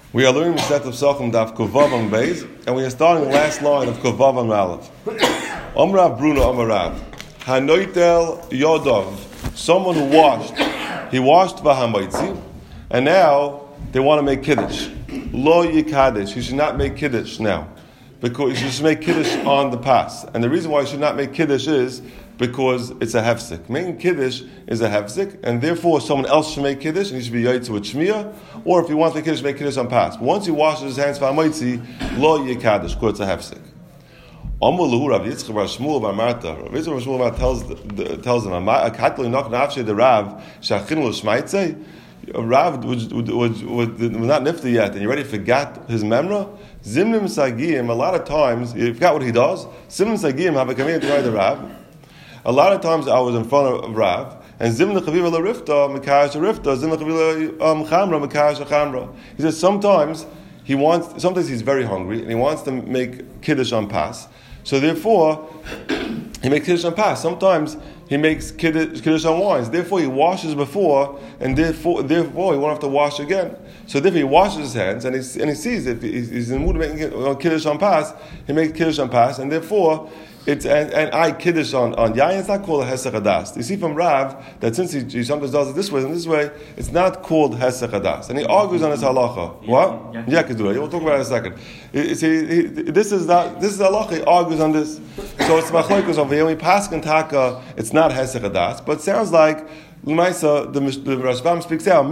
We are learning the set of Sachim Daf Kuvav on Beis, and we are starting the last line of Kuvav on Aleph. Omrav Bruna Omarav Hanoitel Yodov, someone who washed V'Hamaitzi, and now they want to make Kiddush. Lo Yikadesh, you should not make Kiddush now, because you should make Kiddush on the pass. And the reason why you should not make Kiddush is because it's a hefsek. Making Kiddush is a hefsek, and therefore someone else should make Kiddush, and he should be yaitzu with shmiyah, or if he wants to make Kiddush, make Kiddush on pass. But once he washes his hands for Hamaitzi, lo yikadesh, because it's a hefsek. Amalu Rav Yitzchak Bar Shmuel Bar Marta. Rav Yitzchak Bar Shmuel Bar tells him, "Akatli noch nafshe the Rav shachin lo shmaitzei." Rav was not nifty yet, and he already forgot his memra. Zimnim sagiyim. A lot of times, he forgot what he does. Zimnim sagiyim have a command to write the Rav. A lot of times I was in front of Rav, and Zimna Chaviva La Rifta, Mekash Rifta, Zimna Chaviva Chamra, Mekash Chamra. He says sometimes he's very hungry, and he wants to make Kiddush on pass. So therefore, he makes Kiddush on pass. Sometimes he makes Kiddush on wines. Therefore, he washes before, and therefore he won't have to wash again. So therefore, he washes his hands, and he sees if he's in the mood of making Kiddush on pass, he makes Kiddush on pass, and therefore, it's and I Kiddush on Yayin, it's not called a Hesach Hadas. You see from Rav that since he sometimes does it this way and this way, it's not called Hesach Hadas. And he argues on his halacha. What? Yeah, can do it. We'll talk about it in a second. This is halacha, he argues on this. So it's machlokes over here. When we pass Taka, it's not Hesach Hadas, but it sounds like L'maisa, the Rashbam speaks out.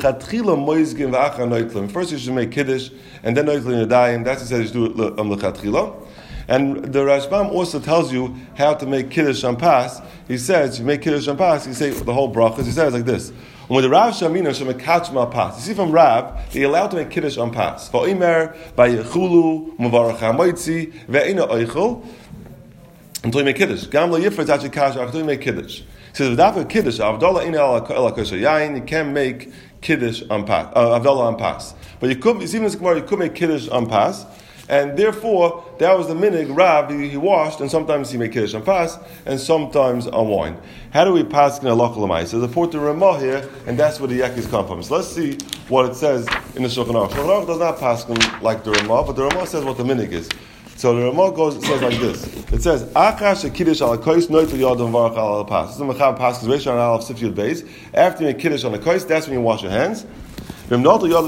First you should make Kiddush, and then Noitlin Yadayim. That's what he says you do L'chatchila. And the Rashbam also tells you how to make Kiddush on pass. He says, you make Kiddush on pass, you say the whole brachas, he says like this. When the Rav Shamina Shemekachma pass. You see from Rav, they're allowed to make Kiddush on pass. Va'imer, Vayechulu, Muvarach HaMoitzi, Ve'ina Oichel, until you make Kiddush. Gam lo yifra tzach kash, until you make Kiddush. He says, without a Kiddush, Avdallah ina ela kosher yain, you can make Kiddush on pass, Avdallah on pass. But you could, you see in this Gemara, you could make Kiddush on pass. And therefore, that was the minig. Rav, he washed, and sometimes he made Kiddush on pass, and sometimes on wine. How do we pass in a lochel l'mais? There's a port to Ramah here, and that's where the yakis come from. So let's see what it says in the Shulchan Aruch. Shulchan Aruch does not pass like the Ramah, but the Ramah says what the minig is. So the Ramah says like this. It says, "Achash Kiddush al kois noitel yadam varach al pass." This is the mechav passes Reish on Aleph Sif Yud Beis. After you make Kiddush on the kois, that's when you wash your hands. If you wash your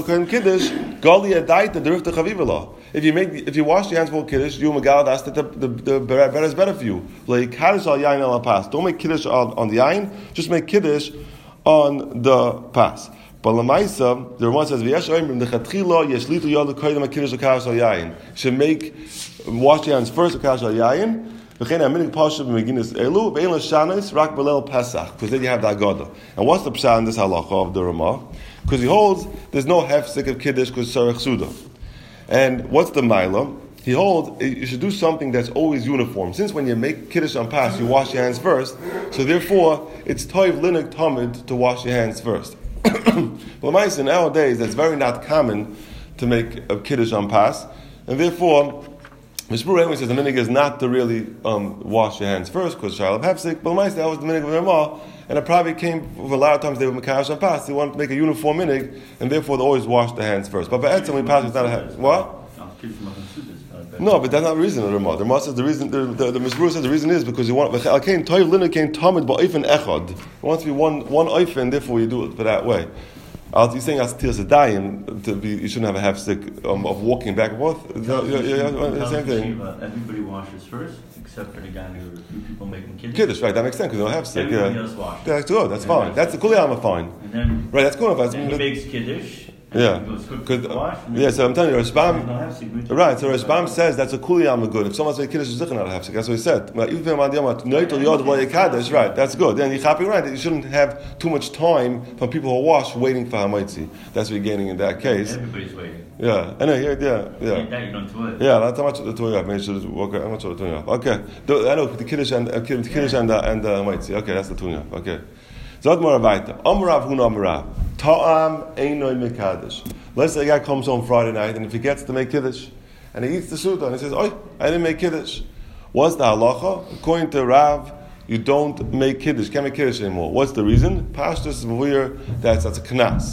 hands for Kiddush, you Megal, that the bread is better for you. Like Kaddish al Yain al pass. Don't make Kiddush on the Yain, just make Kiddush on the pass. But Lamaisa, the one says, "V'yesh oimrim dechatchila yeshlitu yad l'koydem Kiddush al Yain." You should wash your hands first Kaddish al Yain. Because then you have the Agada. And what's the pshat in this halacha of the Ramah? Because he holds there's no hefsek of Kiddush because Sarach Suda. And what's the Maila? He holds you should do something that's always uniform. Since when you make Kiddush on pass, you wash your hands first. So therefore, it's toiv linik tamid to wash your hands first. But nowadays, that's very not common to make a Kiddush on pass. And therefore, Mishmur anyway says the minig is not to really wash your hands first because Shiloh Hefsik, but that was the minig of Ramah, and it probably came a lot of times they were Mekash and pass. They wanted to make a uniform minig, and therefore they always wash their hands first. But Ba'etzim when pass, it's not a hand. What? No, but that's not the reason of the Ramah. The Ramah says the reason. The Mishmur says the reason is because you want V'chalkein toiv lina kein tamid ba'ofen echad. It wants to be one oifen, therefore you do it for that way. You're saying as Tiras Adayim to be, you shouldn't have a hefsek of walking back and forth. Same thing. Everybody washes first, except for the guy who a few people making Kiddush, right? That makes sense because they don't have hefsek. Everybody else washes. That's good. That's fine. That's the kuliyama fine. And then, right? That's good. Then he makes Kiddush. Yeah. Yeah, so I'm telling you, Rashbam. Right, so Rashbam says that's a kuliyama good. If someone's making Kiddush, it's not a hefsek. That's what he said. Right, that's good. Then you're right. You shouldn't have too much time from people who wash waiting for Hamaitzi. That's what you're gaining in that case. Everybody's waiting. Yeah, I know. Yeah. That you don't do it. Yeah, that's how much the Torah. Maybe should walk. I'm not sure the Torah. Okay, I know the Kiddush and Hamaitzi. Okay, that's the Torah. Okay. Zod more weiter. Amrav hun amrav. Ta'am einoi mekadosh. Let's say a guy comes home Friday night and he forgets to make Kiddush. And he eats the suda and he says, "Oi, I didn't make Kiddush." What's the halacha? According to Rav, you don't make Kiddush. Can't make Kiddush anymore. What's the reason? Pashtus is weird. That's a knas.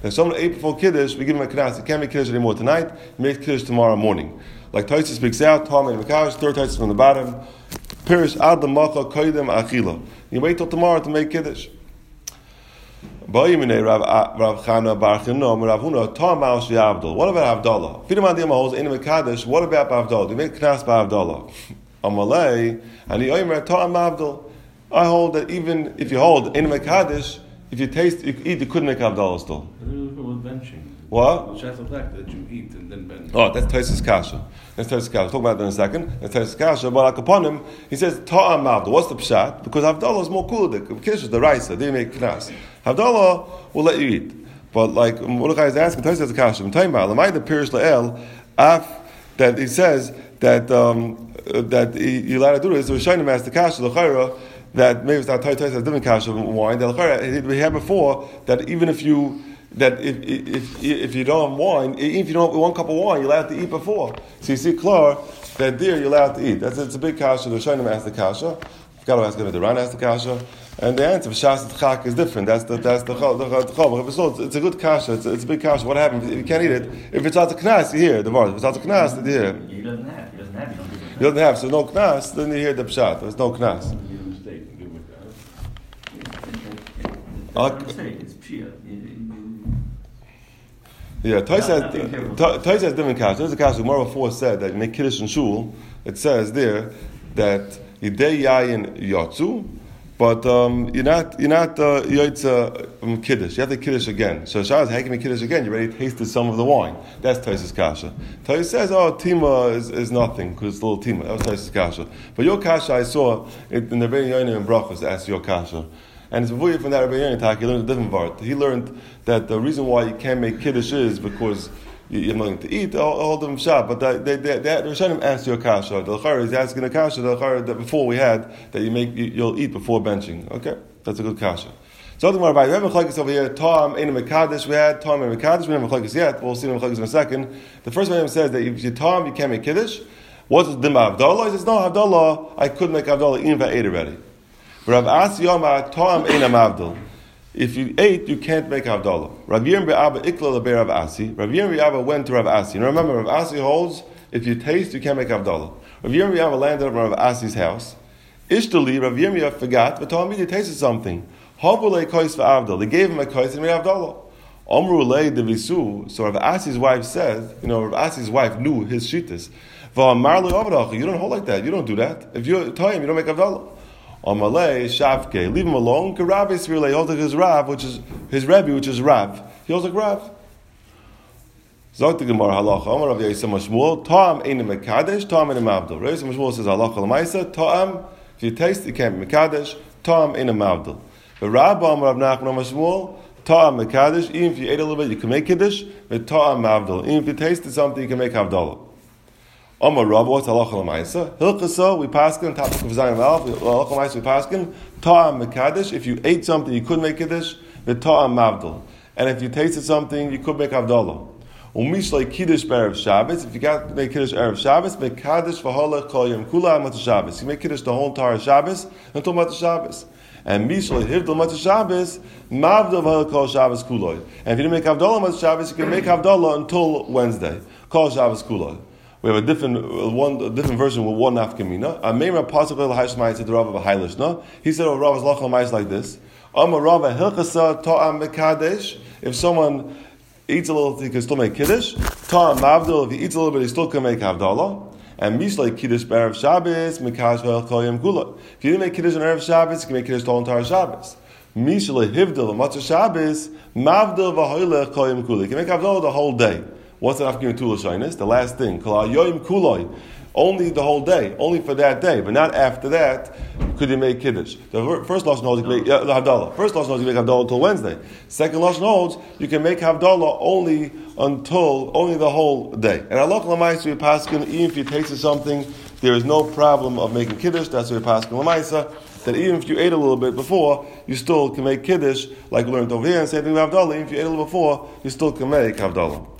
If someone ate before Kiddush, we give him a knas. He can't make Kiddush anymore tonight. He makes Kiddush tomorrow morning. Like Taisa speaks out, Tom and Mekadosh, third Taisa from the bottom. Pirish ad l'macha koydem achila. You wait till tomorrow to make Kiddush. Rav Chana Bar Chinom Rav Huna Tom Maush Avdol. What about Avdallah? If you holds in Mekadosh, what about Avdallah? You make knas by Avdallah. Amalei and the Omer Tom Avdol. I hold that even if you hold in Mekadosh, if you taste, you eat, you couldn't make Avdallah still. What? That you eat and then bench. Oh, that's Taisus Kasha. That's Taisus Kasha. We'll talk about that in a second. That's Taisus Kasha. But like upon him, he says Ta'am Avdallah. What's the pshat? Because Avdallah is more cool. The Kiddush is the Raisa. They make knas. Avdallah will let you eat. But like Mordechai is asking, Taisus Kasha. I'm talking about Lamai the Pirish La'el af that he says that that you're allowed to do this. So he's showing him as the Kasha L'chaira that maybe it's not Taisus has different Kasha wine. That we had before that even if you. That if you don't have wine, if you don't have one cup of wine, you're allowed to eat before. So you see, Klar, that there you're allowed to eat. It's a big kasha. The Shainim asked the kasha. Forgot to ask him. The Ran asked the kasha, and the answer for Shas Chak is different. That's the chol. It's a good kasha. It's a big kasha. What happens if you can't eat it? If it's out of knas, you hear the word. If it's out of knas, you hear. He doesn't have. You don't give him. You don't have. So no knas, then you hear the pshat. There's no knas. It's pshia. Yeah, Taisa has different kasha. There's a kasha. Gemara before said that you make Kiddush and Shul. It says there that Yidei Yayin Yotzu, but you're not Yotza Kiddush. You have to Kiddush again. So Shaz, how can you make Kiddush again? You already tasted some of the wine. That's Taisa's kasha. Taisa says, Tima is nothing because it's a little Tima. That was Taisa's kasha. But your kasha I saw in the Rebbeinu Yonim and Brachos. That's your kasha. And it's before you from that Rebbeinu Yonim, he learned a different part. He learned that the reason why you can't make Kiddush is because you have nothing to eat, all them shop. But the Rishonim asked your kasha. The Chara is asking a kasha, the Chara that before we had, that you'll eat before benching. Okay? That's a good kasha. So the Gemara, we have a machlokes over here, Tom in a Mekadosh, we had Tom and Mekadosh, we don't have a machlokes yet, we'll see the machlokes in a second. The first one says that if you Tom, you can't make Kiddush. What's the Dimma Havdalah? He says, no, Havdalah, I couldn't make Havdalah even if I ate already. Rav Asi Yomar, Tom Einam Avdal. If you ate, you can't make Havdalah. Rav Yirm Be'aba Ikla Le'Be Rav Asi. Rav Yirm Be'aba went to Rav Asi. Now remember, Rav Asi holds, if you taste, you can't make Havdalah. Rav Yirm Be'aba landed at Rav Asi's house. Ishtali, Rav Yirm Be'aba forgot, but told me he tasted something. Havulei kois v'avdal. They gave him a kois and made Havdalah. Omru lei devisu. So Rav Asi's wife said, Rav Asi's wife knew his shittas. V'amar le avdach. You don't hold like that. You don't do that. If you tell him, you don't make Havdalah. Amalei Shavke, leave him alone. Rabbi Svirle holds like his Rav, which is his Rebbe, which is Rav. He holds like Rav. Zok the Gemara halacha. Amar Rav Yisam Shmuel. Ta'am ein mekadesh. Ta'am ein mavdal. Rav Yisam Shmuel says halacha l'maisa. Ta'am, if you taste, it can't be mekadesh. Ta'am ein mavdal. The Rabbi Amar Rav Nachman Amar Shmuel. Ta'am mekadesh. Even if you ate a little bit, you can make kiddush. But ta'am mavdal. Even if you tasted something, you can make havdalah. Amar Rav, what's halacha l'maisa? Hilchasa, we paskin, topic of Zayin Alf, halacha l'maisa, we paskin, ta'am mekadesh, if you ate something, you could make kiddush, but ta'am mavdal. And if you tasted something, you could make havdalah. Umishlei kiddush b'erev Shabbos, if you got to make kiddush erev Shabbos, make kaddish v'holech kol yom kula amat Shabbos. You make kiddush the whole entire Shabbos until Mat Shabbos. And mishlei hivdal Mat Shabbos, mavdal v'holech kol Shabbos kuloi. And if you didn't make havdalah Mat Shabbos, you can make havdalah until Wednesday, kol Shabbos kuloi. We have a different version with one nafkamina. Ameimra pasuk l'hayshmai said the Rav of a haylishna. He said, "Oh, Rav is lachal like this." Amar Rav hilchasa ta'am mekadesh. If someone eats a little, he can still make kiddush. Ta'am mavdal. If he eats a little bit, he still can make havdalah. And mishlei kiddush b'erev Shabbos mekash v'elchayim kula. If you didn't make kiddush on erev Shabbos, you can make kiddush the whole entire Shabbos. Mishlei hivdal matzah Shabbos mavdal v'hoylech kayim kula. You can make havdalah the whole day. What's the nafkamina tula shaynis? The last thing. Kol hayoyim kuloi. Only the whole day. Only for that day. But not after that could you make kiddush. The first lashon holds you can make havdalah. First lashon holds you can make havdalah until Wednesday. Second lashon holds you can make havdalah only the whole day. And halach l'maisa we paskin, even if you tasted something, there is no problem of making kiddush. That's why we paskin l'maisa. That even if you ate a little bit before, you still can make kiddush, like we learned over here. And same thing with havdalah. Even if you ate a little before, you still can make havdalah.